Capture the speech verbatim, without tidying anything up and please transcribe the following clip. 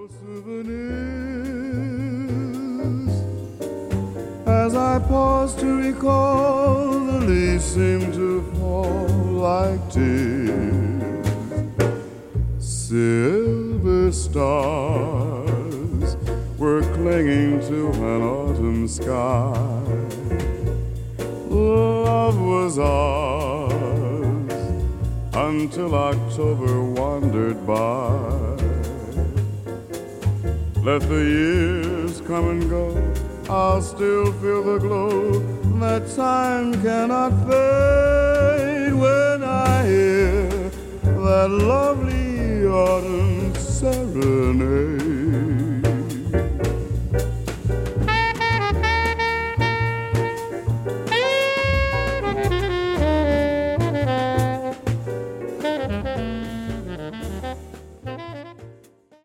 souvenirs. As I pause to recall, the leaves seem to fall like tears. Silver stars were clinging to an autumn sky. Love was ours until October wandered by. Let the years come and go, I'll still feel the glow that time cannot fade when I hear that lovely autumn serenade.